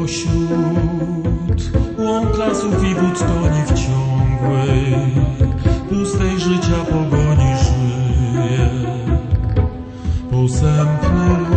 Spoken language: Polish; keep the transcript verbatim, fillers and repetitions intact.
Pośród łąk, lasów i wód toni w ciągłej, pustej życia pogoni żyje. Posępny